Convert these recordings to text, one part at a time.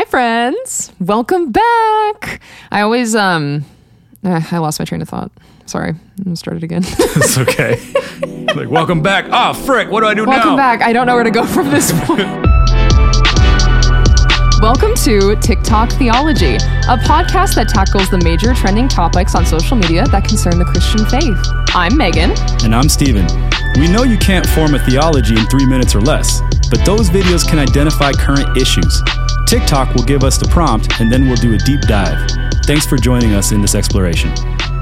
Hi, friends. Welcome back. I always, I lost my train of thought. Sorry. I'm going to start it again. It's okay. Like, welcome back. Oh, frick. What do I do now? Welcome back. I don't know where to go from this point. Welcome to TikTok Theology, a podcast that tackles the major trending topics on social media that concern the Christian faith. I'm Megan. And I'm Steven. We know you can't form a theology in 3 minutes or less, but those videos can identify current issues. TikTok will give us the prompt, and then we'll do a deep dive. Thanks for joining us in this exploration.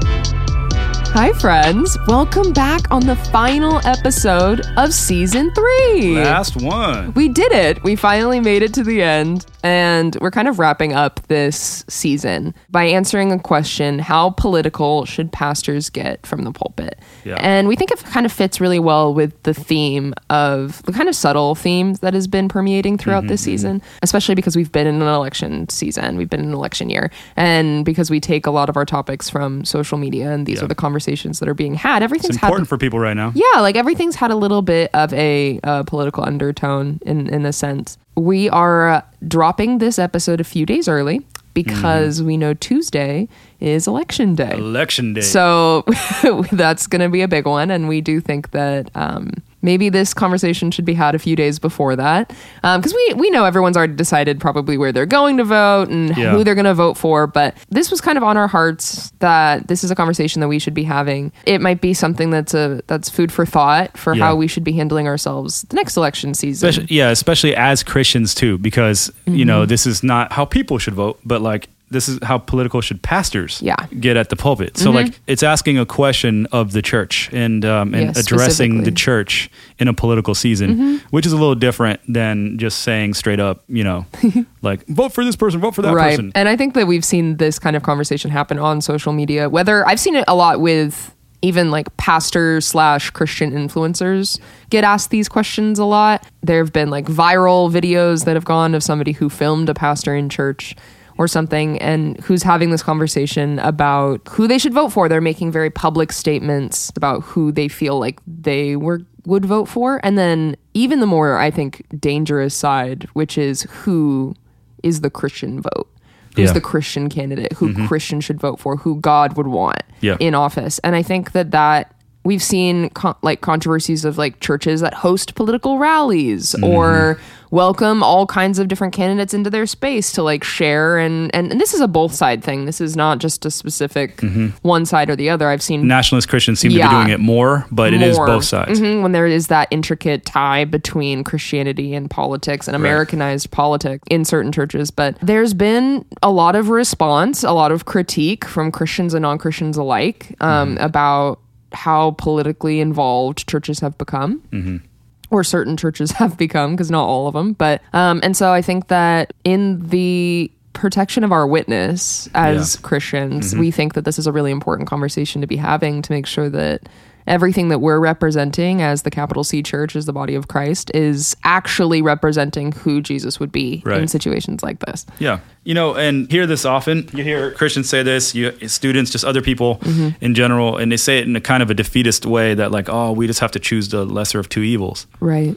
Hi, friends. Welcome back on the final episode of Season 3. Last one. We did it. We finally made it to the end. And we're kind of wrapping up this season by answering a question: how political should pastors get from the pulpit? Yeah. And we think it kind of fits really well with the theme of the kind of subtle theme that has been permeating throughout this season, especially because we've been in an election season. We've been in an election year. And because we take a lot of our topics from social media, and these are the conversations that are being had. It's important for people right now. Yeah, like everything's had a little bit of a political undertone in a sense. We are dropping this episode a few days early because we know Tuesday is election day. Election day. So that's going to be a big one. And we do think that maybe this conversation should be had a few days before that. Because we know everyone's already decided probably where they're going to vote and who they're going to vote for. But this was kind of on our hearts that this is a conversation that we should be having. It might be something that's food for thought for how we should be handling ourselves the next election season. Especially as Christians too, because, you know, this is not how people should vote, but like, this is how political should pastors get at the pulpit. So like it's asking a question of the church and addressing the church in a political season, which is a little different than just saying straight up, you know, like vote for this person, vote for that person. And I think that we've seen this kind of conversation happen on social media, whether I've seen it a lot with even like pastors/Christian influencers get asked these questions a lot. There have been like viral videos that have gone of somebody who filmed a pastor in church or something and who's having this conversation about who they should vote for. They're making very public statements about who they feel like they would vote for. And then even the more, I think, dangerous side, which is who is the Christian vote? Who's the Christian candidate? Who Christians should vote for? Who God would want in office? And I think that we've seen controversies of like churches that host political rallies or welcome all kinds of different candidates into their space to like share. And this is a both side thing. This is not just a specific one side or the other. I've seen nationalist Christians seem to be doing it more, but it is both sides. When there is that intricate tie between Christianity and politics and Americanized politics in certain churches. But there's been a lot of response, a lot of critique from Christians and non-Christians alike about how politically involved churches have become, or certain churches have become, because not all of them. But and so I think that in the protection of our witness as Christians, we think that this is a really important conversation to be having to make sure that everything that we're representing as the capital C church, as the body of Christ, is actually representing who Jesus would be in situations like this. Yeah. You know, and hear this often. You hear Christians say this, students, just other people in general, and they say it in a kind of a defeatist way that like, oh, we just have to choose the lesser of two evils. Right.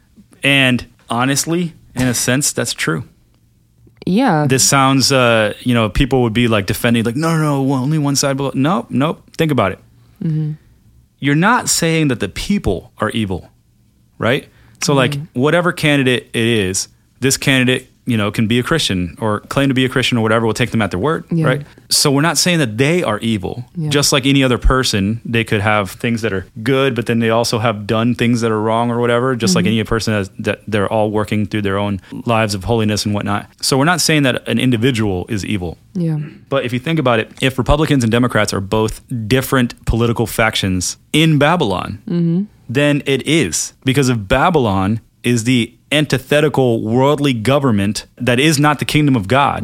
And honestly, in a sense, that's true. Yeah. This sounds, people would be like defending, like, no, only one side. Nope. Think about it. You're not saying that the people are evil, right? So like whatever candidate it is, this candidate, can be a Christian or claim to be a Christian or whatever. We'll take them at their word, right? So we're not saying that they are evil. Just like any other person, they could have things that are good, but then they also have done things that are wrong or whatever. Just like any person that they're all working through their own lives of holiness and whatnot. So we're not saying that an individual is evil. Yeah. But if you think about it, if Republicans and Democrats are both different political factions in Babylon, then it is. Because if Babylon is the antithetical worldly government that is not the kingdom of God,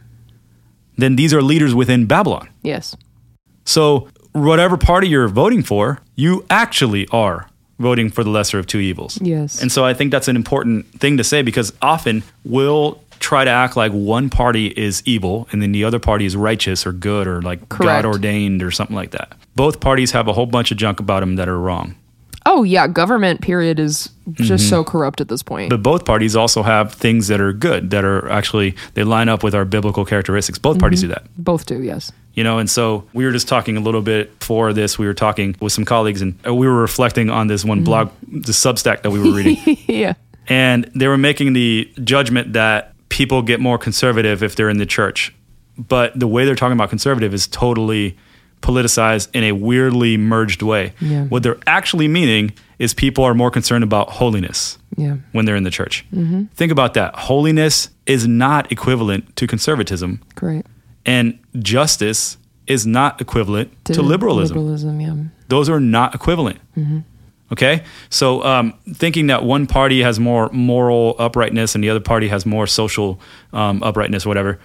then these are leaders within Babylon. Yes. So whatever party you're voting for, you actually are voting for the lesser of two evils. Yes. And so I think that's an important thing to say, because often we'll try to act like one party is evil and then the other party is righteous or good or like God ordained or something like that. Both parties have a whole bunch of junk about them that are wrong. Oh yeah, government period is just so corrupt at this point. But both parties also have things that are good, that are actually, they line up with our biblical characteristics. Both parties do that. Both do, yes. And so we were just talking a little bit before this. We were talking with some colleagues, and we were reflecting on this one blog, the Substack that we were reading. Yeah. And they were making the judgment that people get more conservative if they're in the church. But the way they're talking about conservative is totally politicized in a weirdly merged way. Yeah. What they're actually meaning is people are more concerned about holiness when they're in the church. Think about that. Holiness is not equivalent to conservatism. Great. And justice is not equivalent to liberalism. Liberalism, yeah. Those are not equivalent. Okay? So thinking that one party has more moral uprightness and the other party has more social uprightness, whatever,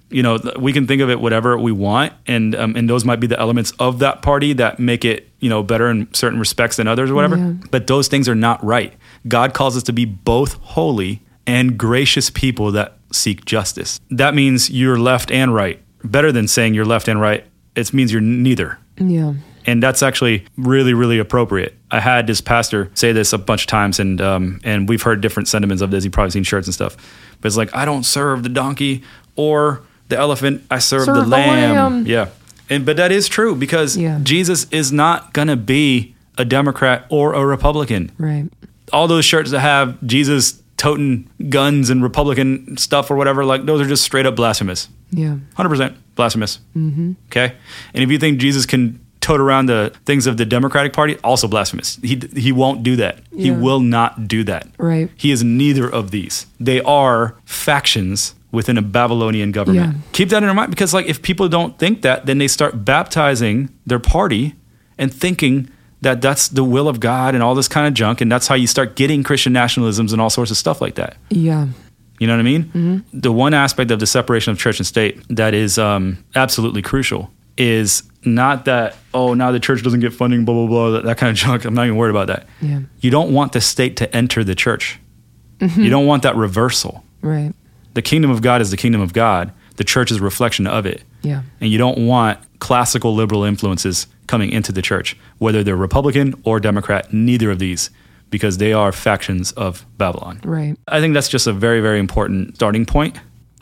we can think of it whatever we want, and those might be the elements of that party that make it, better in certain respects than others or whatever. Yeah. But those things are not right. God calls us to be both holy and gracious people that seek justice. That means you're left and right. Better than saying you're left and right, it means you're neither. Yeah. And that's actually really, really appropriate. I had this pastor say this a bunch of times, and we've heard different sentiments of this. You've probably seen shirts and stuff. But it's like, I don't serve the donkey or the elephant. I serve the lamb. Yeah. But that is true, because Jesus is not going to be a Democrat or a Republican. Right. All those shirts that have Jesus toting guns and Republican stuff or whatever, like those are just straight up blasphemous. Yeah. 100% blasphemous. Okay? And if you think Jesus can tote around the things of the Democratic Party, also blasphemous. He won't do that. Yeah. He will not do that. Right. He is neither of these. They are factions within a Babylonian government. Yeah. Keep that in your mind, because if people don't think that, then they start baptizing their party and thinking that that's the will of God and all this kind of junk, and that's how you start getting Christian nationalisms and all sorts of stuff like that. Yeah. You know what I mean? The one aspect of the separation of church and state that is absolutely crucial is not that, now the church doesn't get funding, blah, blah, blah, that kind of junk. I'm not even worried about that. Yeah. You don't want the state to enter the church. You don't want that reversal. Right. The kingdom of God is the kingdom of God. The church is a reflection of it. Yeah. And you don't want classical liberal influences coming into the church, whether they're Republican or Democrat, neither of these, because they are factions of Babylon. Right. I think that's just a very, very important starting point.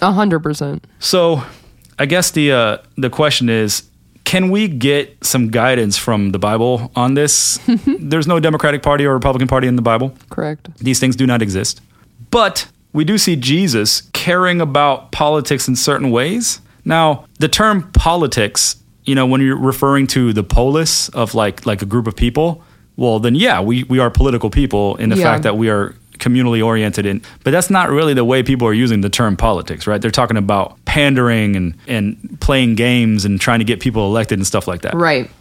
100%. So I guess the question is, can we get some guidance from the Bible on this? There's no Democratic Party or Republican Party in the Bible. Correct. These things do not exist. But we do see Jesus caring about politics in certain ways. Now, the term politics, when you're referring to the polis of like a group of people, well, then we are political people in the fact that we are communally oriented but that's not really the way people are using the term politics, right? They're talking about pandering and playing games and trying to get people elected and stuff like that. Right.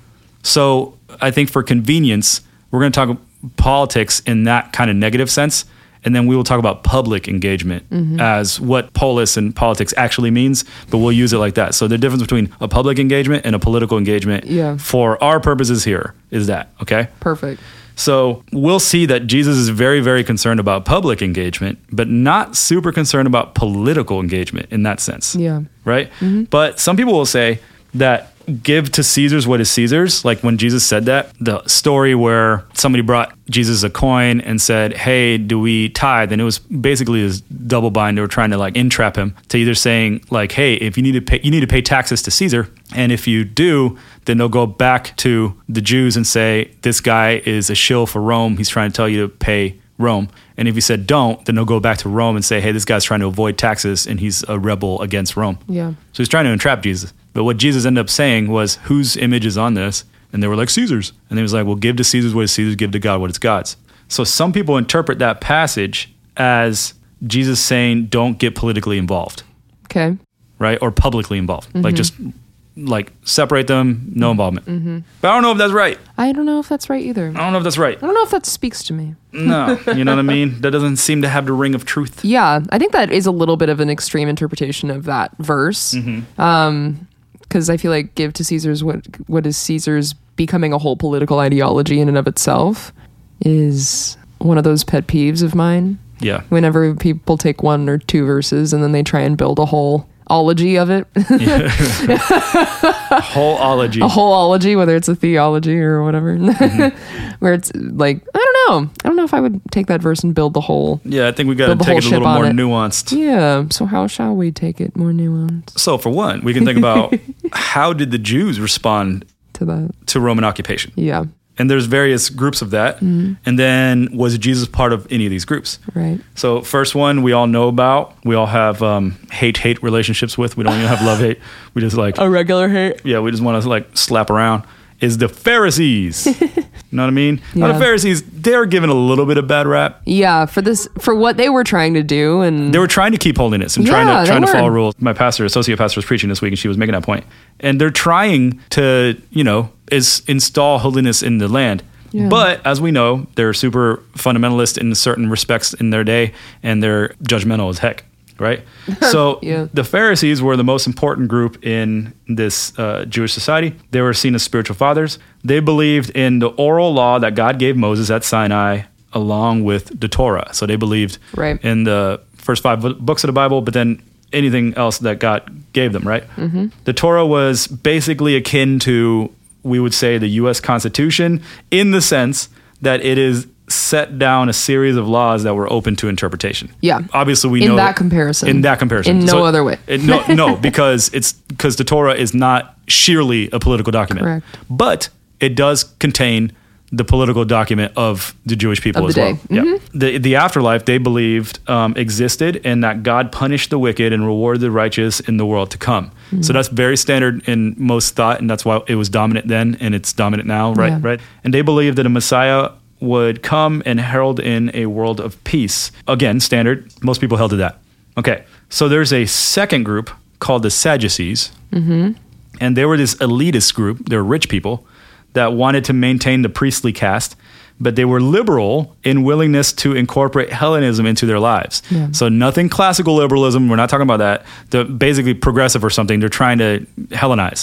So I think for convenience, we're going to talk politics in that kind of negative sense. And then we will talk about public engagement as what polis and politics actually means, but we'll use it like that. So the difference between a public engagement and a political engagement for our purposes here is that, okay? Perfect. So we'll see that Jesus is very, very concerned about public engagement, but not super concerned about political engagement in that sense. Yeah. Right? But some people will say that give to Caesar's what is Caesar's. Like when Jesus said that, the story where somebody brought Jesus a coin and said, hey, do we tithe? And it was basically this double bind. They were trying to entrap him to either saying hey, if you need to pay taxes to Caesar. And if you do, then they'll go back to the Jews and say, this guy is a shill for Rome. He's trying to tell you to pay Rome. And if you said don't, then they'll go back to Rome and say, hey, this guy's trying to avoid taxes and he's a rebel against Rome. Yeah. So he's trying to entrap Jesus. But what Jesus ended up saying was, whose image is on this? And they were like, Caesar's. And he was like, well, give to Caesar's what is Caesar's, give to God what is God's. So some people interpret that passage as Jesus saying, don't get politically involved. Okay. Right? Or publicly involved. Just separate them, no involvement. But I don't know if that's right. I don't know if that's right either. I don't know if that's right. I don't know if that speaks to me. No, you know what I mean? That doesn't seem to have the ring of truth. Yeah, I think that is a little bit of an extreme interpretation of that verse. Because I feel like give to Caesar's what is Caesar's becoming a whole political ideology in and of itself is one of those pet peeves of mine. Yeah. Whenever people take one or two verses and then they try and build a whole ology of it. Whole ology. A whole ology, whether it's a theology or whatever. Where it's like, know. I don't know if I would take that verse and build the whole. Yeah, I think we got Build to the take whole it a ship little on more it. nuanced. Yeah. So how shall we take it more nuanced So for one, we can think about how did the Jews respond to that? to Roman occupation? Yeah. And there's various groups of that. And then was Jesus part of any of these groups? Right. So first one we all know about. We all have hate relationships with. We don't even have love hate. We just like A regular hate. yeah, we just want to like slap around. Is the Pharisees. You know what I mean? Now Yeah. the Pharisees, they're given a little bit of bad rap. Yeah. For what they were trying to do, and They were trying to keep holiness and Yeah, trying they to follow were. rules. My associate pastor was preaching this week and she was making that point. And they're trying to, install holiness in the land. Yeah. But as we know, they're super fundamentalist in certain respects in their day and they're judgmental as heck, right? So Yeah. the Pharisees were the most important group in this Jewish society. They were seen as spiritual fathers. They believed in the oral law that God gave Moses at Sinai along with the Torah. So they believed Right. in the first 5 books of the Bible, but then anything else that God gave them, right? Mm-hmm. The Torah was basically akin to, we would say, the U.S. Constitution in the sense that it is set down a series of laws that were open to interpretation. Yeah. Obviously, we In know that comparison. In that comparison. In no other way. No, because the Torah is not sheerly a political document. Correct. But it does contain the political document of the Jewish people Of as the well. day. Mm-hmm. Yeah. The afterlife they believed existed, and that God punished the wicked and rewarded the righteous in the world to come. Mm-hmm. So that's very standard in most thought, and that's why it was dominant then, and it's dominant now, right? Yeah. Right. And they believed that a Messiah would come and herald in a world of peace. Again, standard. Most people held to that. Okay. So there's a second group called the Sadducees, and they were this elitist group. They're rich people that wanted to maintain the priestly caste, but they were liberal in willingness to incorporate Hellenism into their lives. Yeah. So nothing classical liberalism. We're not talking about that. They're basically progressive or something. They're trying to Hellenize,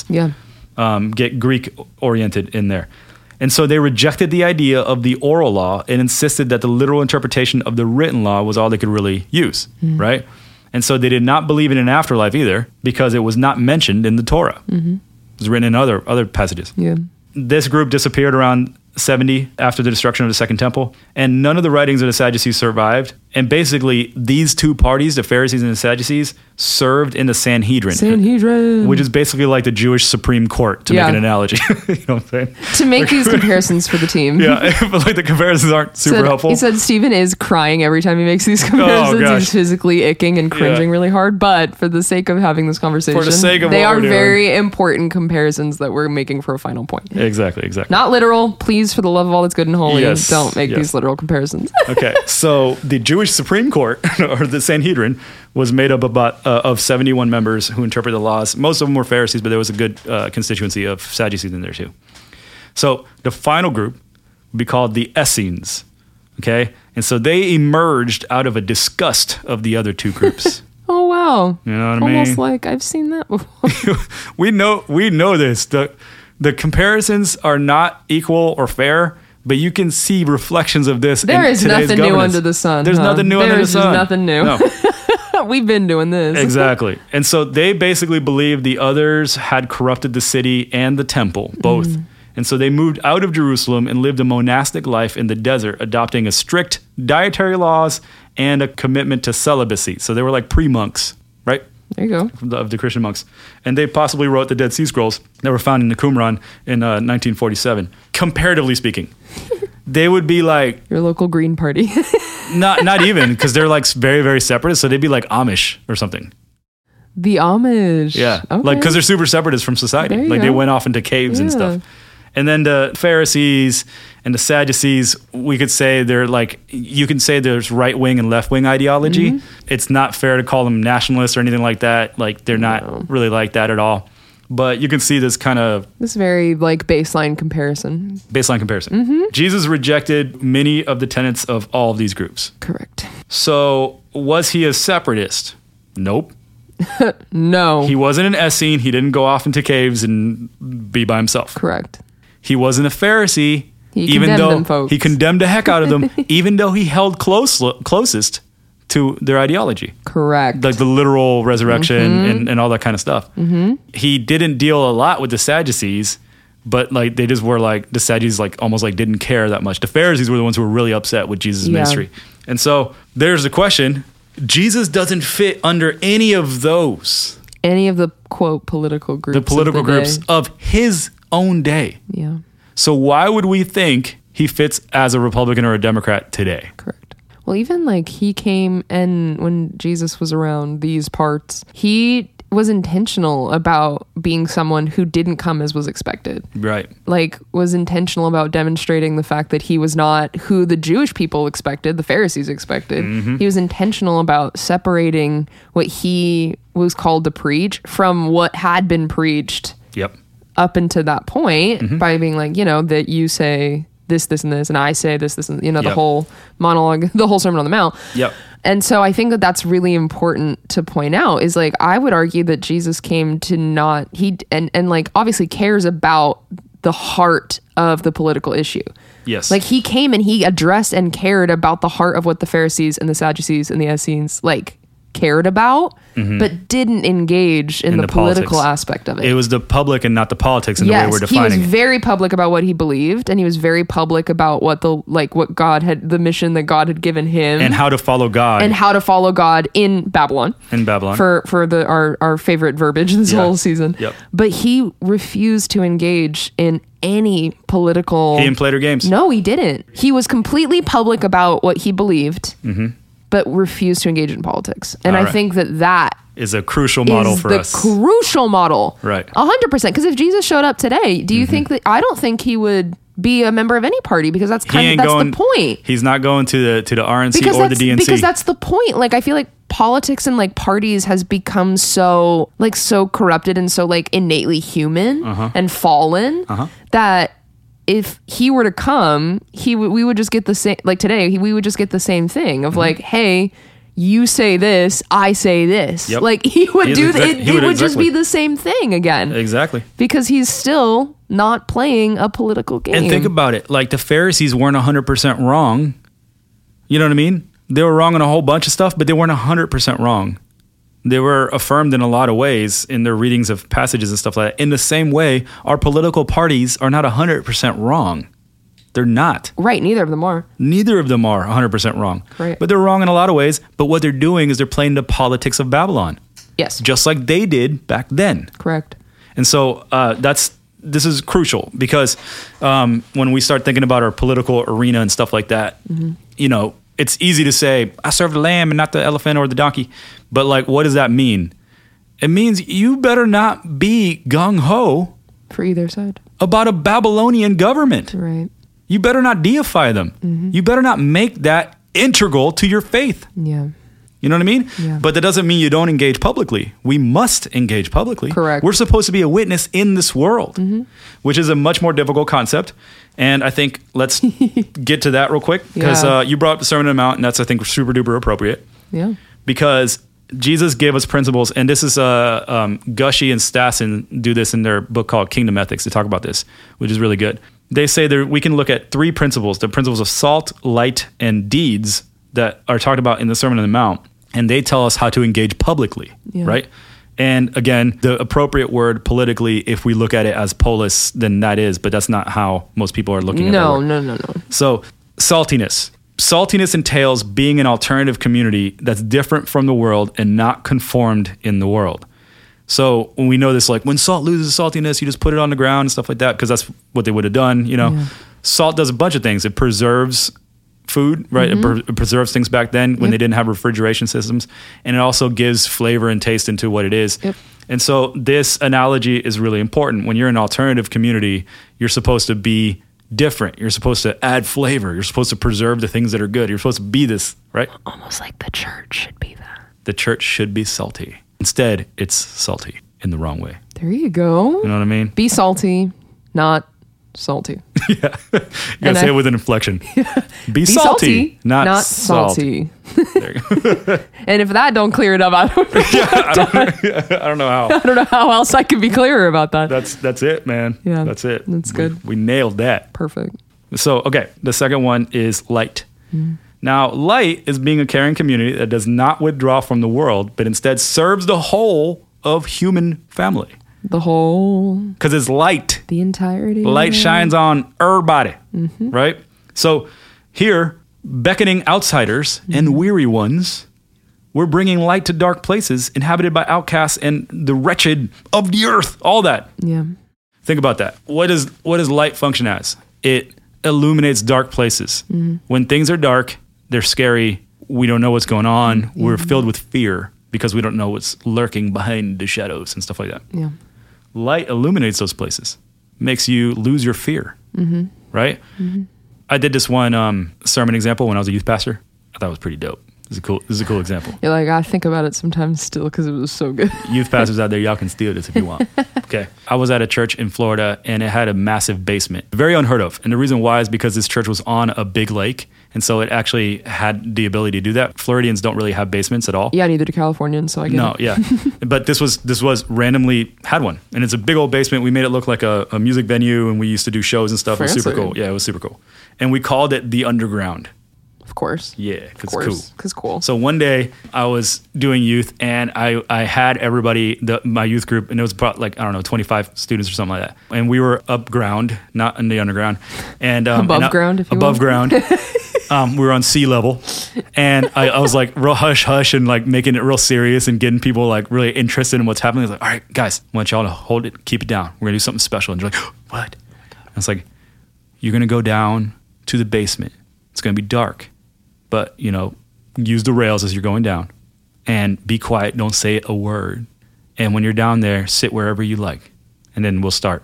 get Greek oriented in there. And so they rejected the idea of the oral law and insisted that the literal interpretation of the written law was all they could really use, right? And so they did not believe in an afterlife either because it was not mentioned in the Torah. It was written in other passages. Yeah. This group disappeared around 70 after the destruction of the Second Temple, and none of the writings of the Sadducees survived. And basically, these two parties, the Pharisees and the Sadducees, served in the Sanhedrin, which is basically like the Jewish Supreme Court, to make Yeah. an analogy. You know what I'm saying? To make these comparisons for the team. Yeah, but like the comparisons aren't super helpful. He said Stephen is crying every time he makes these comparisons. gosh. He's physically icking and cringing Yeah. really hard. But for the sake of having this conversation, For the sake of they what are we're doing. very important comparisons that we're making for a final point. Exactly. Not literal. Please, for the love of all that's good and holy, Yes, don't make yes. these literal comparisons. Okay, so the Jewish Supreme Court, or the Sanhedrin, was made up of 71 members who interpret the laws. Most of them were Pharisees, but there was a good constituency of Sadducees in there too. So the final group would be called the Essenes, okay? And so they emerged out of a disgust of the other two groups. Oh, wow. You know what I mean? Almost like I've seen that before. we know this. The comparisons are not equal or fair, but you can see reflections of this. There in is today's nothing new governance. under the sun. There's huh? nothing new under the There's just sun. nothing new. No. We've been doing this. Exactly. And so they basically believed the others had corrupted the city and the temple, both. And so they moved out of Jerusalem and lived a monastic life in the desert, adopting a strict dietary laws and a commitment to celibacy. So they were like pre-monks, right? There you go. Of the Christian monks. And they possibly wrote the Dead Sea Scrolls that were found in the Qumran in 1947. Comparatively speaking, they would be like, Your local Green Party. not even, because they're like very, very separatist. So they'd be like Amish or something. The Amish. Yeah. Okay. Like, because they're super separatist from society. There you Like, they go. went off into caves and Yeah. stuff. And then the Pharisees and the Sadducees, we could say they're like, you can say there's right wing and left wing ideology. Mm-hmm. It's not fair to call them nationalists or anything like that. Like, they're not really like that at all. But you can see this kind of This very like baseline comparison. baseline comparison. Mm-hmm. Jesus rejected many of the tenets of all of these groups. Correct. So, was he a separatist? Nope. No. He wasn't an Essene. He didn't go off into caves and be by himself. Correct. He wasn't a Pharisee, He even condemned though them, folks. he condemned the heck out of them, even though he held closest to their ideology, Correct. like the literal resurrection and all that kind of stuff. He didn't deal a lot with the Sadducees, but like they just were like, the Sadducees like almost like didn't care that much. The Pharisees were the ones who were really upset with Jesus' ministry. And so there's the question. Jesus doesn't fit under any of those. Any of the quote political groups. The political groups of his own day. Yeah. So why would we think he fits as a Republican or a Democrat today? Correct. Well, even like he came, and when Jesus was around these parts, he was intentional about being someone who didn't come as was expected. Right. Like was intentional about demonstrating the fact that he was not who the Jewish people expected, the Pharisees expected. He was intentional about separating what he was called to preach from what had been preached up until that point by being like, that you say this, and this, and I say this, and the whole monologue, the whole Sermon on the Mount. And so I think that that's really important to point out is like, I would argue that Jesus came to not, and like obviously cares about the heart of the political issue. Yes. Like he came and he addressed and cared about the heart of what the Pharisees and the Sadducees and the Essenes like cared about, but didn't engage in the political aspect of it. It was the public and not the politics in the way we're defining it. He was very public about what he believed, and he was very public about what God had, the mission that God had given him, and how to follow God, in Babylon. For our favorite verbiage this whole season. But he refused to engage in any political. He didn't play their games. No, he didn't. He was completely public about what he believed. But refused to engage in politics. And I think that is a crucial model for us. Crucial model. Right. 100%. Because if Jesus showed up today, do you think that, I don't think he would be a member of any party, because that's the point. He's not going to the RNC or the DNC. Because that's the point. Like, I feel like politics and like parties has become so corrupted and so like innately human and fallen that if he were to come, we would just get the same, like today, we would just get the same thing of like, hey, you say this, I say this. Like he would it would just be the same thing again. Exactly. Because he's still not playing a political game. And think about it. Like the Pharisees weren't 100% wrong. You know what I mean? They were wrong on a whole bunch of stuff, but they weren't 100% wrong. They were affirmed in a lot of ways in their readings of passages and stuff like that. In the same way, our political parties are not 100% wrong. They're not. Right, neither of them are. Neither of them are 100% wrong. Right. But they're wrong in a lot of ways. But what they're doing is they're playing the politics of Babylon. Yes. Just like they did back then. Correct. And so this is crucial because when we start thinking about our political arena and stuff like that, it's easy to say, I serve the lamb and not the elephant or the donkey. But like, what does that mean? It means you better not be gung-ho for either side about a Babylonian government. Right. You better not deify them. You better not make that integral to your faith. Yeah. You know what I mean? Yeah. But that doesn't mean you don't engage publicly. We must engage publicly. Correct. We're supposed to be a witness in this world, which is a much more difficult concept. And I think let's get to that real quick because you brought up the Sermon on the Mount, and that's, I think, super duper appropriate. Yeah. Because Jesus gave us principles, and this is Gushy and Stassen do this in their book called Kingdom Ethics. They talk about this, which is really good. They say that we can look at three principles, the principles of salt, light, and deeds that are talked about in the Sermon on the Mount, and they tell us how to engage publicly, right? And again, the appropriate word politically, if we look at it as polis, then that is, but that's not how most people are looking at it. No. So saltiness. Saltiness entails being an alternative community that's different from the world and not conformed in the world. So when we know this, like when salt loses saltiness, you just put it on the ground and stuff like that, because that's what they would have done, Salt does a bunch of things. It preserves food, right? It preserves things back then when they didn't have refrigeration systems. And it also gives flavor and taste into what it is. Yep. And so this analogy is really important. When you're an alternative community, you're supposed to be different. You're supposed to add flavor. You're supposed to preserve the things that are good. You're supposed to be this, right? Almost like the church should be that. The church should be salty. Instead, it's salty in the wrong way. There you go. You know what I mean? Be salty, not salty. Yeah. You gotta say it with an inflection. Be salty, not salty. There you go. And if that don't clear it up, I don't know how. I don't know how else I could be clearer about that. That's it, man. Yeah. That's it. That's good. We nailed that. Perfect. So, okay. The second one is light. Now, light is being a caring community that does not withdraw from the world, but instead serves the whole of human family. The whole, because it's light. the entirety. Light shines on everybody, right? So here, beckoning outsiders and weary ones, we're bringing light to dark places inhabited by outcasts and the wretched of the earth. All that. Yeah. Think about that. What does light function as? It illuminates dark places. When things are dark, they're scary. We don't know what's going on. We're filled with fear because we don't know what's lurking behind the shadows and stuff like that. Yeah. Light illuminates those places, makes you lose your fear, right? I did this one sermon example when I was a youth pastor. I thought it was pretty dope. This is a cool example. You're like, I think about it sometimes still because it was so good. Youth pastors out there, y'all can steal this if you want. Okay. I was at a church in Florida and it had a massive basement. Very unheard of. And the reason why is because this church was on a big lake. And so it actually had the ability to do that. Floridians don't really have basements at all. Yeah, neither do Californians, so I get it. Yeah. But this was randomly had one. And it's a big old basement. We made it look like a music venue and we used to do shows and stuff. It was super cool. Yeah, it was super cool. And we called it the Underground. Of course. Yeah, because it's cool. Because cool. So one day I was doing youth and I had everybody, my youth group, and it was about 25 students or something like that. And we were up ground, not in the underground. And above ground, if you above will. Ground. We were on sea level. And I was like real hush hush and like making it real serious and getting people like really interested in what's happening. I was like, all right, guys, I want y'all to hold it, keep it down. We're going to do something special. And they're like, what? I was like, you're going to go down to the basement. It's going to be dark. But, use the rails as you're going down and be quiet. Don't say a word. And when you're down there, sit wherever you like. And then we'll start.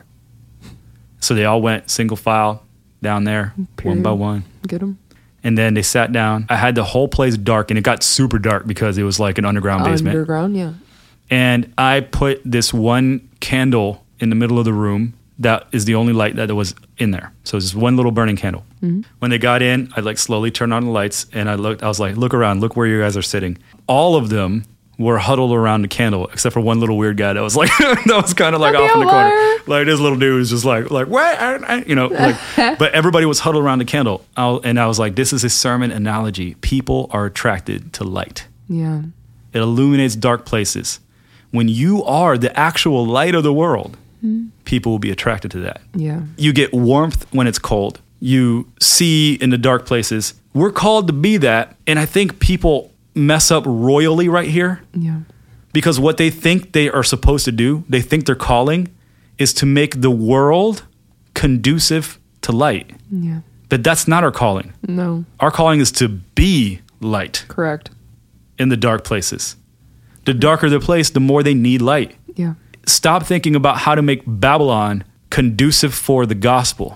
So they all went single file down there, one by one. Get them. And then they sat down. I had the whole place dark and it got super dark because it was like an underground basement. Underground, yeah. And I put this one candle in the middle of the room. That is the only light that was in there. So it's just one little burning candle. When they got in, I like slowly turned on the lights and I was like, look around, look where you guys are sitting. All of them were huddled around the candle, except for one little weird guy that was like, that was kind of like off in the corner. Like this little dude was just like, what? But everybody was huddled around the candle. And I was like, this is a sermon analogy. People are attracted to light. Yeah. It illuminates dark places. When you are the actual light of the world, people will be attracted to that. Yeah. You get warmth when it's cold. You see in the dark places. We're called to be that. And I think people mess up royally right here. Yeah. Because what they think they are supposed to do, they think their calling is to make the world conducive to light. Yeah. But that's not our calling. No. Our calling is to be light. Correct. In the dark places. The darker the place, the more they need light. Yeah. Stop thinking about how to make Babylon conducive for the gospel.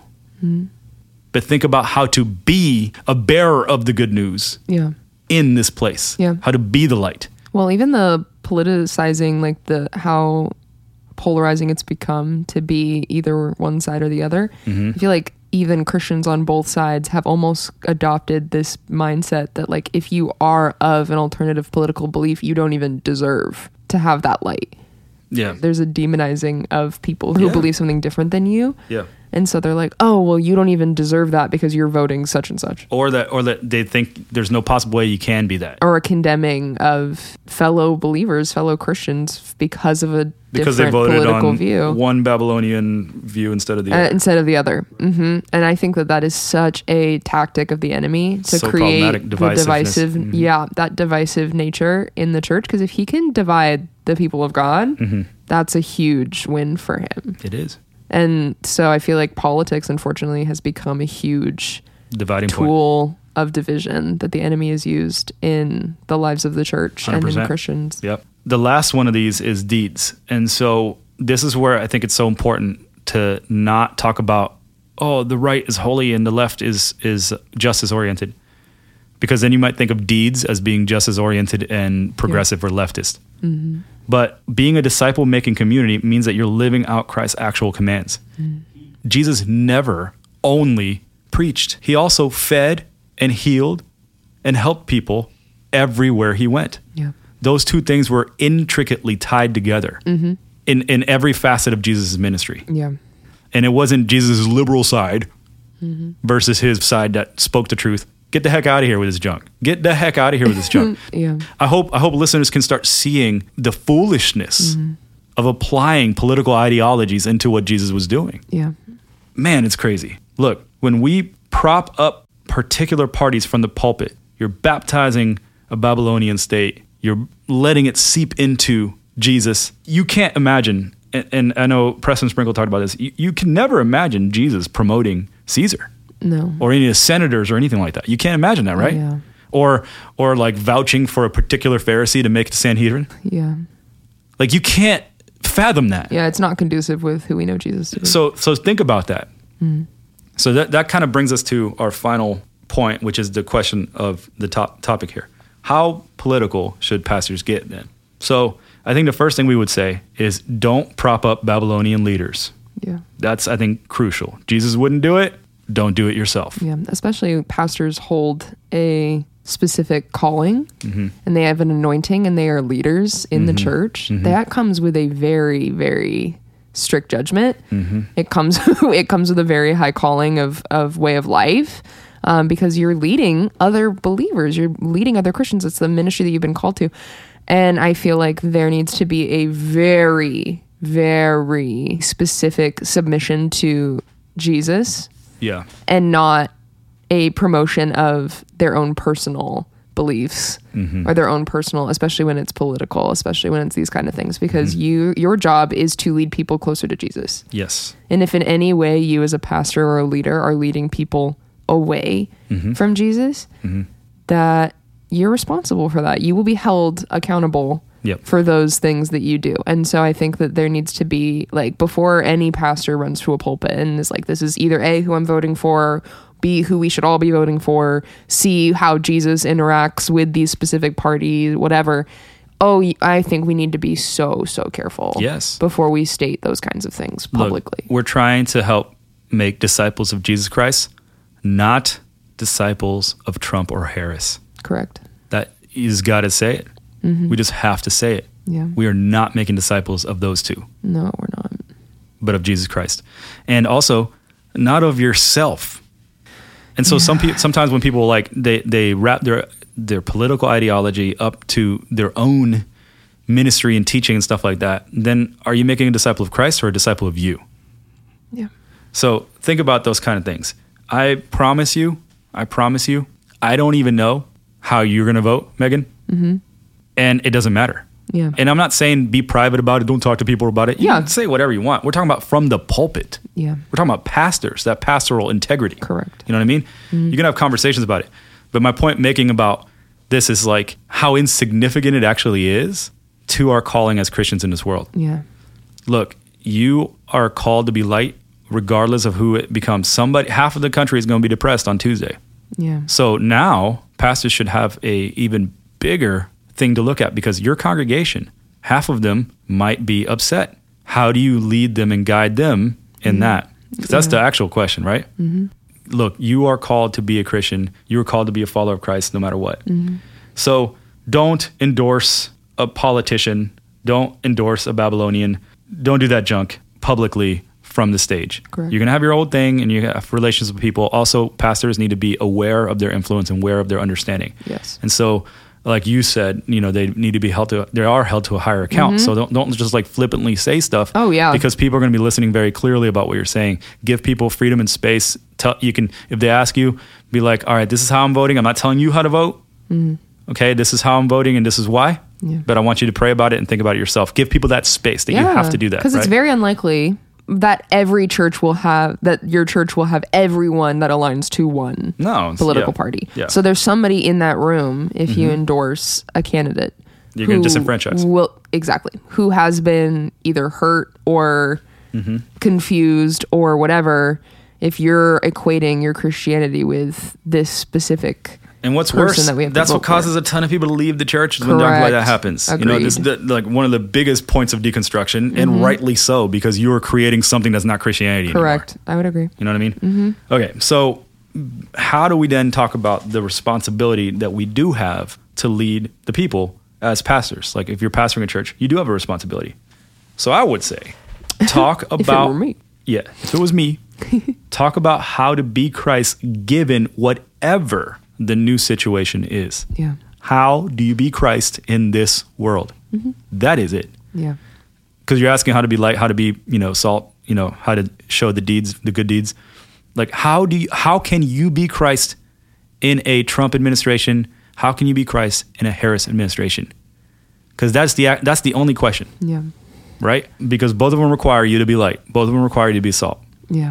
But think about how to be a bearer of the good news in this place. Yeah. How to be the light. Well, even the politicizing, like how polarizing it's become to be either one side or the other. I feel like even Christians on both sides have almost adopted this mindset that like if you are of an alternative political belief, you don't even deserve to have that light. Yeah. There's a demonizing of people who believe something different than you. Yeah. And so they're like, oh, well, you don't even deserve that because you're voting such and such. Or that they think there's no possible way you can be that. Or a condemning of fellow believers, fellow Christians because of a because they different voted political on view. One Babylonian view instead of the other. Instead of the other. And I think that is such a tactic of the enemy to So create problematic, the divisive, that divisive nature in the church. Because if he can divide the people of God, that's a huge win for him. It is. And so I feel like politics, unfortunately, has become a huge dividing tool point of division that the enemy has used in the lives of the church 100%. And in Christians. Yep. The last one of these is deeds. And so this is where I think it's so important to not talk about, oh, the right is holy and the left is justice oriented. Because then you might think of deeds as being justice oriented and progressive or leftist. But being a disciple-making community means that you're living out Christ's actual commands. Jesus never only preached. He also fed and healed and helped people everywhere he went. Yeah. Those two things were intricately tied together in every facet of Jesus' ministry. Yeah. And it wasn't Jesus' liberal side versus his side that spoke the truth. Get the heck out of here with this junk. Get the heck out of here with this junk. Yeah. I hope listeners can start seeing the foolishness of applying political ideologies into what Jesus was doing. Yeah. Man, it's crazy. Look, when we prop up particular parties from the pulpit, you're baptizing a Babylonian state. You're letting it seep into Jesus. You can't imagine, and I know Preston Sprinkle talked about this, you can never imagine Jesus promoting Caesar. No. Or any of the senators or anything like that. You can't imagine that, right? Yeah. Or like vouching for a particular Pharisee to make the Sanhedrin. Yeah. Like you can't fathom that. Yeah, it's not conducive with who we know Jesus to be. So think about that. So that kind of brings us to our final point, which is the question of the topic here. How political should pastors get then? So I think the first thing we would say is don't prop up Babylonian leaders. Yeah. That's, I think, crucial. Jesus wouldn't do it. Don't do it yourself. Yeah, especially pastors hold a specific calling and they have an anointing and they are leaders in the church. That comes with a very, very strict judgment. It comes with a very high calling of way of life, because you're leading other believers, you're leading other Christians. It's the ministry that you've been called to. And I feel like there needs to be a very, very specific submission to Jesus. Yeah. And not a promotion of their own personal beliefs or their own personal, especially when it's political, especially when it's these kind of things, because your job is to lead people closer to Jesus. Yes. And if in any way you as a pastor or a leader are leading people away from Jesus, that you're responsible for that. You will be held accountable for those things that you do. And so I think that there needs to be, like, before any pastor runs to a pulpit and is like, this is either A, who I'm voting for, B, who we should all be voting for, C, how Jesus interacts with these specific parties, whatever. Oh, I think we need to be so careful. Yes. Before we state those kinds of things publicly. Look, we're trying to help make disciples of Jesus Christ, not disciples of Trump or Harris. Correct. That you just got to say it. We just have to say it. Yeah. We are not making disciples of those two. No, we're not. But of Jesus Christ. And also, not of yourself. And so sometimes when people like they wrap their political ideology up to their own ministry and teaching and stuff like that, then are you making a disciple of Christ or a disciple of you? Yeah. So think about those kind of things. I promise you, I don't even know how you're going to vote, Megan. And it doesn't matter. Yeah. And I'm not saying be private about it. Don't talk to people about it. You can say whatever you want. We're talking about from the pulpit. Yeah. We're talking about pastors, that pastoral integrity. Correct. You know what I mean? You can have conversations about it. But my point making about this is like how insignificant it actually is to our calling as Christians in this world. Yeah. Look, you are called to be light regardless of who it becomes. Half of the country is going to be depressed on Tuesday. Yeah. So now pastors should have a even bigger thing to look at, because your congregation, half of them might be upset. How do you lead them and guide them in that? Because that's the actual question, right? Look, you are called to be a Christian. You are called to be a follower of Christ no matter what. So don't endorse a politician. Don't endorse a Babylonian. Don't do that junk publicly from the stage. Correct. You're going to have your own thing and you have relations with people. Also, pastors need to be aware of their influence and aware of their understanding. Yes. And so, like you said, they need to be they are held to a higher account. So don't just like flippantly say stuff. Oh yeah. Because people are going to be listening very clearly about what you're saying. Give people freedom and space. You can, if they ask you, be like, all right, this is how I'm voting. I'm not telling you how to vote. Okay, this is how I'm voting and this is why. Yeah. But I want you to pray about it and think about it yourself. Give people that space that you have to do that. Because it's very unlikely that your church will have everyone that aligns to one political party. Yeah. So there's somebody in that room, if you endorse a candidate, you're going to disenfranchise. Exactly. Who has been either hurt or confused or whatever, if you're equating your Christianity with this specific and what's worse, that's what causes a ton of people to leave the church when something like that happens. Agreed. This is like one of the biggest points of deconstruction, and rightly so, because you are creating something that's not Christianity Correct. anymore. I would agree. You know what I mean? Okay, so how do we then talk about the responsibility that we do have to lead the people as pastors? Like if you're pastoring a church, you do have a responsibility. So I would say, talk about... If it were me. Yeah, if it was me, talk about how to be Christ given whatever the new situation is. Yeah. How do you be Christ in this world? That is it. Yeah. because you're asking how to be light, how to be, salt, how to show the good deeds. Like, how can you be Christ in a Trump administration? How can you be Christ in a Harris administration? Because that's the only question. Yeah. Right? Because both of them require you to be light. Both of them require you to be salt. Yeah.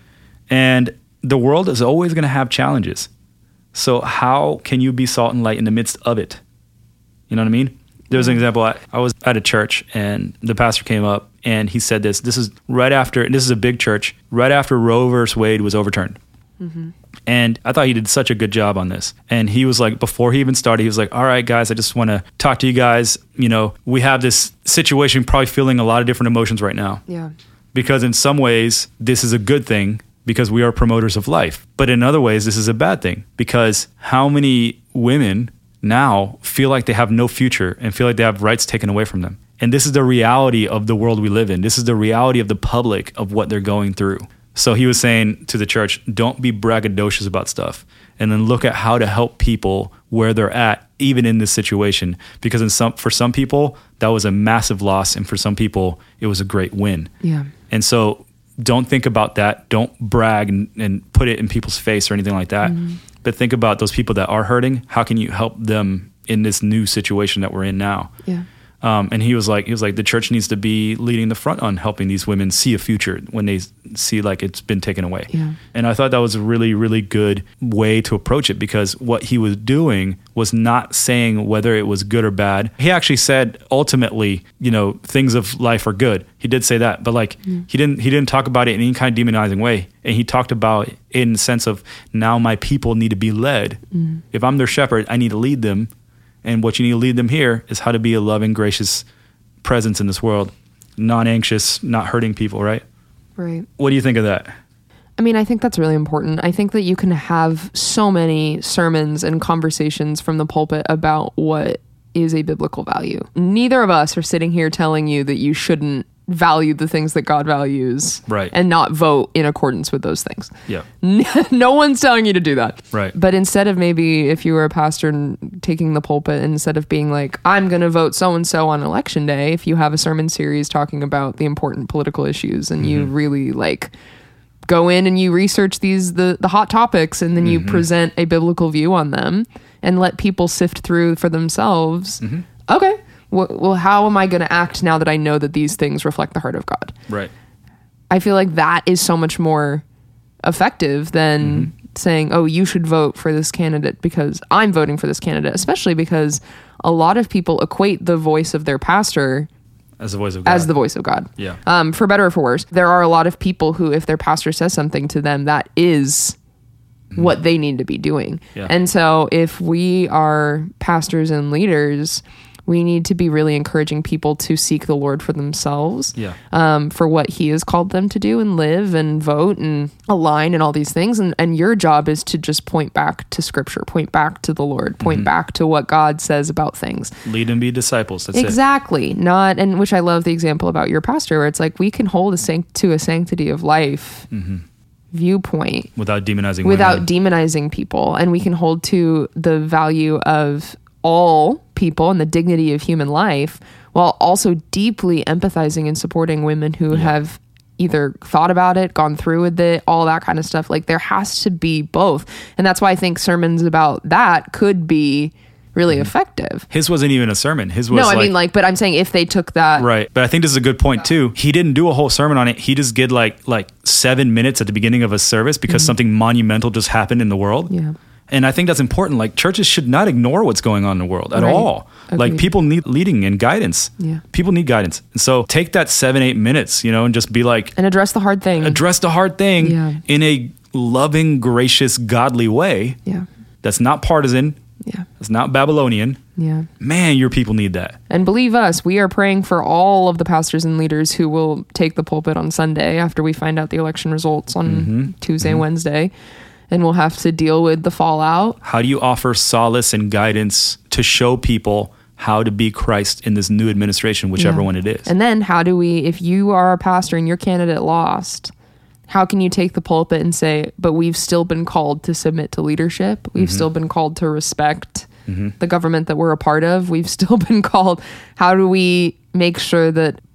And the world is always going to have challenges. So how can you be salt and light in the midst of it? You know what I mean? There's an example. I was at a church and the pastor came up and he said this. This is right after, and this is a big church, right after Roe versus Wade was overturned. Mm-hmm. And I thought he did such a good job on this. And he was like, before he even started, he was like, all right, guys, I just want to talk to you guys. We have this situation, probably feeling a lot of different emotions right now. Yeah. Because in some ways, this is a good thing because we are promoters of life. But in other ways, this is a bad thing because how many women now feel like they have no future and feel like they have rights taken away from them? And this is the reality of the world we live in. This is the reality of the public of what they're going through. So he was saying to the church, don't be braggadocious about stuff. And then look at how to help people where they're at, even in this situation. Because for some people, that was a massive loss. And for some people, it was a great win. Yeah. And so don't think about that. Don't brag and put it in people's face or anything like that. Mm-hmm. But think about those people that are hurting. How can you help them in this new situation that we're in now? Yeah. And he was like, the church needs to be leading the front on helping these women see a future when they see like it's been taken away. Yeah. And I thought that was a really, really good way to approach it because what he was doing was not saying whether it was good or bad. He actually said ultimately, things of life are good. He did say that, but he didn't talk about it in any kind of demonizing way. And he talked about it in the sense of now my people need to be led. Mm. If I'm their shepherd, I need to lead them. And what you need to lead them here is how to be a loving, gracious presence in this world, non-anxious, not hurting people, right? Right. What do you think of that? I mean, I think that's really important. I think that you can have so many sermons and conversations from the pulpit about what is a biblical value. Neither of us are sitting here telling you that you shouldn't value the things that God values, right, and not vote in accordance with those things. Yeah. No one's telling you to do that. Right. But instead of maybe if you were a pastor and taking the pulpit, instead of being like, I'm going to vote so-and-so on election day, if you have a sermon series talking about the important political issues and you really go in and you research the hot topics and then you present a biblical view on them and let people sift through for themselves. Mm-hmm. Okay. Well, how am I going to act now that I know that these things reflect the heart of God? Right. I feel like that is so much more effective than saying, oh, you should vote for this candidate because I'm voting for this candidate, especially because a lot of people equate the voice of their pastor as the voice of God. As the voice of God. Yeah. For better or for worse, there are a lot of people who, if their pastor says something to them, that is what they need to be doing. Yeah. And so if we are pastors and leaders, we need to be really encouraging people to seek the Lord for themselves, for what he has called them to do and live and vote and align and all these things. And your job is to just point back to scripture, point back to the Lord, point back to what God says about things. Lead and be disciples. That's exactly. And which I love the example about your pastor where it's like we can hold to a sanctity of life viewpoint without demonizing people. And we can hold to the value of all people and the dignity of human life while also deeply empathizing and supporting women who have either thought about it, gone through with it, all that kind of stuff. Like there has to be both. And that's why I think sermons about that could be really effective. His wasn't even a sermon. His was but I'm saying if they took that. Right. But I think this is a good point too. He didn't do a whole sermon on it. He just did like 7 minutes at the beginning of a service because something monumental just happened in the world. Yeah. And I think that's important. Like churches should not ignore what's going on in the world at all. Agreed. Like people need leading and guidance. Yeah. People need guidance. And so take that 7-8 minutes, and just be like, and address the hard thing in a loving, gracious, godly way. Yeah. That's not partisan. Yeah. It's not Babylonian. Yeah. Man, your people need that. And believe us, we are praying for all of the pastors and leaders who will take the pulpit on Sunday after we find out the election results on Tuesday and Wednesday. And we'll have to deal with the fallout. How do you offer solace and guidance to show people how to be Christ in this new administration, whichever one it is? And then how do we, if you are a pastor and your candidate lost, how can you take the pulpit and say, but we've still been called to submit to leadership. We've still been called to respect the government that we're a part of. We've still been called. How do we make sure that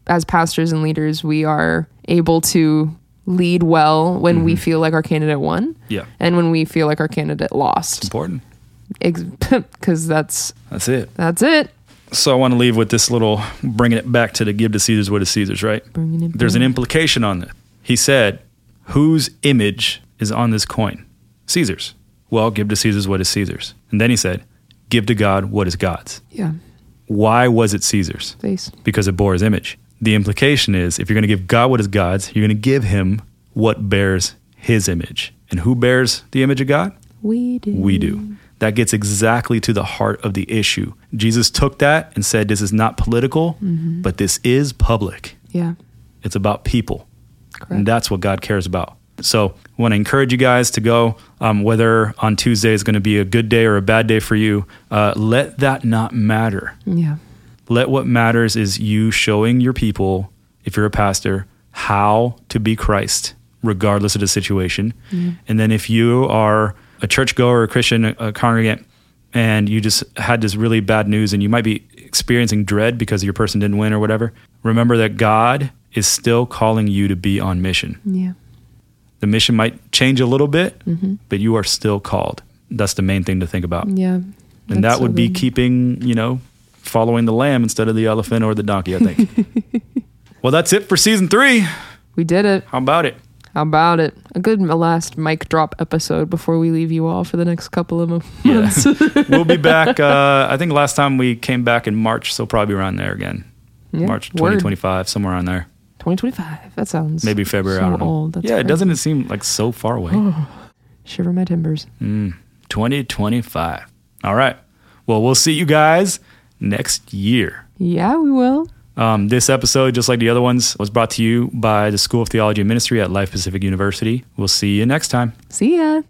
as pastors and leaders, we are able to lead well when we feel like our candidate won. Yeah. And when we feel like our candidate lost. Important. Because that's it. That's it. So I want to leave with this little, bringing it back to the give to Caesar's what is Caesar's, right? There's an implication on this. He said, whose image is on this coin? Caesar's. Well, give to Caesar's what is Caesar's. And then he said, give to God what is God's. Yeah. Why was it Caesar's? Face. Because it bore his image. The implication is, if you're going to give God what is God's, you're going to give him what bears his image. And who bears the image of God? We do. We do. That gets exactly to the heart of the issue. Jesus took that and said, this is not political, but this is public. Yeah. It's about people. Correct. And that's what God cares about. So I want to encourage you guys to go, whether on Tuesday is going to be a good day or a bad day for you, let that not matter. Yeah. Let what matters is you showing your people, if you're a pastor, how to be Christ, regardless of the situation. And then if you are a churchgoer or a Christian, a congregant, and you just had this really bad news and you might be experiencing dread because your person didn't win or whatever, remember that God is still calling you to be on mission. Yeah. The mission might change a little bit, but you are still called. That's the main thing to think about. Yeah. And that would be keeping, following the lamb instead of the elephant or the donkey, I think. Well, that's it for season 3. We did it. How about it? How about it? A good last mic drop episode before we leave you all for the next couple of months. Yeah. We'll be back. I think last time we came back in March, so probably around there again. Yeah, March 2025, somewhere around there. 2025. That sounds maybe February. so I don't know. old. That's yeah, crazy. Doesn't it seem like so far away? Shiver my timbers. 2025. All right. Well, we'll see you guys next year. Yeah, we will. This episode, just like the other ones, was brought to you by the School of Theology and Ministry at Life Pacific University. We'll see you next time. See ya.